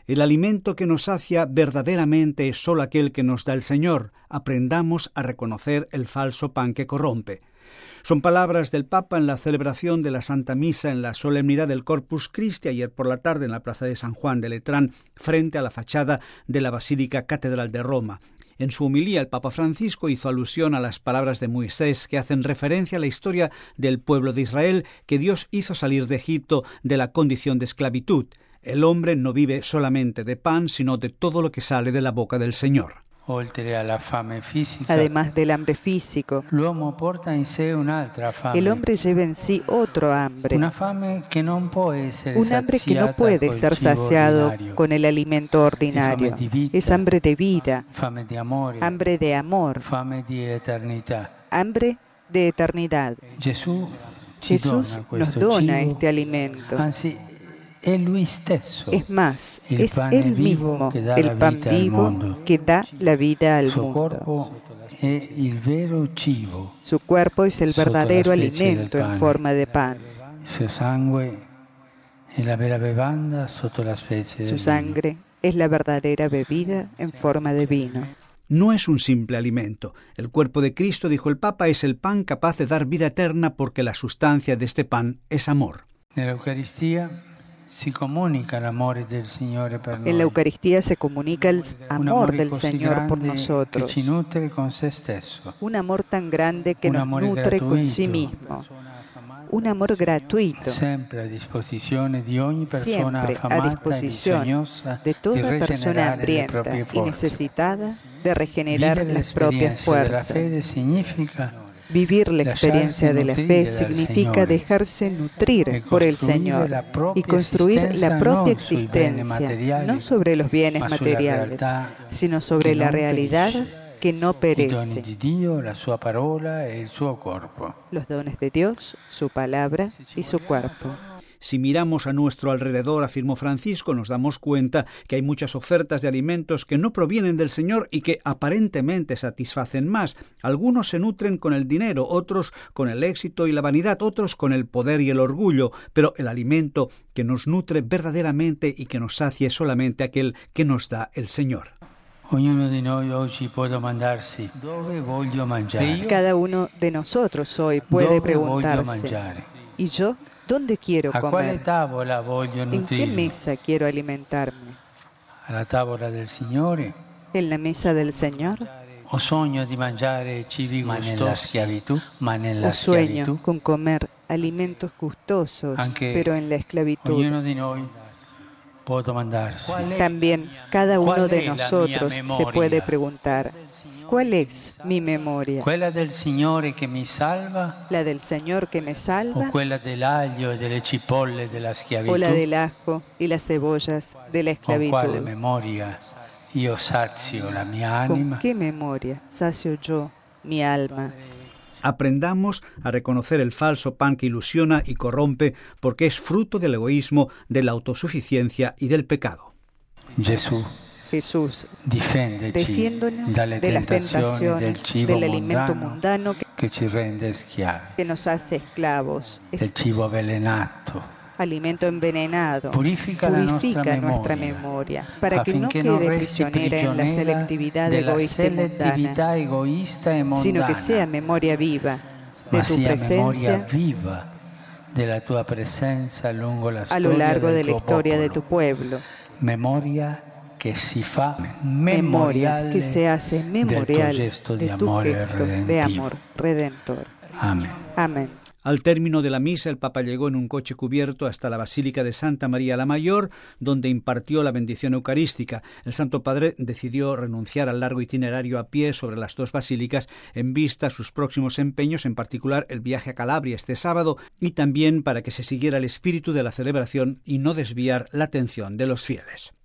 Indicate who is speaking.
Speaker 1: El alimento que nos sacia verdaderamente es solo aquel que nos da el Señor. Aprendamos a reconocer el falso pan que corrompe. Son palabras del Papa en la celebración de la Santa Misa en la solemnidad del Corpus Christi ayer por la tarde en la plaza de San Juan de Letrán, frente a la fachada de la Basílica Catedral de Roma. En su homilía, el Papa Francisco hizo alusión a las palabras de Moisés que hacen referencia a la historia del pueblo de Israel que Dios hizo salir de Egipto de la condición de esclavitud. El hombre no vive solamente de pan, sino de todo lo que sale de la boca del Señor.
Speaker 2: Además del hambre físico, el hombre lleva en sí otro hambre, un hambre que no puede ser saciado con el alimento ordinario. Es hambre de vida, hambre de amor, hambre de eternidad. Jesús nos dona este alimento. Es más, es Él mismo, el pan vivo que da la vida al mundo. Su cuerpo es el verdadero alimento en forma de pan. Su sangre es la verdadera bebida en forma de vino.
Speaker 1: No es un simple alimento. El cuerpo de Cristo, dijo el Papa, es el pan capaz de dar vida eterna porque la sustancia de este pan es amor.
Speaker 2: En la Eucaristía se comunica el amor del Señor por nosotros. Un amor tan grande que nos nutre con sí mismo. Un amor gratuito, siempre a disposición de toda persona hambrienta y necesitada de regenerar las propias fuerzas. Vivir la experiencia de la fe significa dejarse nutrir por el Señor y construir la propia existencia, no sobre los bienes materiales, sino sobre la realidad que no perece. Los dones de Dios, su palabra y su cuerpo.
Speaker 1: Si miramos a nuestro alrededor, afirmó Francisco, nos damos cuenta que hay muchas ofertas de alimentos que no provienen del Señor y que aparentemente satisfacen más. Algunos se nutren con el dinero, otros con el éxito y la vanidad, otros con el poder y el orgullo, pero el alimento que nos nutre verdaderamente y que nos sacie es solamente aquel que nos da el Señor.
Speaker 2: Cada uno de nosotros hoy puede preguntarse, ¿y yo? ¿Dónde quiero comer? ¿En qué mesa quiero alimentarme? ¿En la mesa del Señor? ¿O sueño con comer alimentos gustosos, pero en la esclavitud? También cada uno de nosotros se puede preguntar, ¿cuál es mi memoria? ¿La del Señor que me salva? ¿O la del ajo y las cebollas de la esclavitud? ¿Con qué memoria sacio yo mi alma?
Speaker 1: Aprendamos a reconocer el falso pan que ilusiona y corrompe porque es fruto del egoísmo, de la autosuficiencia y del pecado.
Speaker 2: Jesús, defiéndonos de las tentaciones del alimento mundano que nos hace esclavos. Alimento envenenado purifica nuestra memoria para que no quede prisionera en la selectividad egoísta y mundana, sino que sea memoria viva de tu presencia a lo largo de la historia de tu pueblo. Memoria que se hace memorial de tu gesto de amor redentor. Amén.
Speaker 1: Al término de la misa, el Papa llegó en un coche cubierto hasta la Basílica de Santa María la Mayor, donde impartió la bendición eucarística. El Santo Padre decidió renunciar al largo itinerario a pie sobre las dos basílicas en vista a sus próximos empeños, en particular el viaje a Calabria este sábado, y también para que se siguiera el espíritu de la celebración y no desviar la atención de los fieles.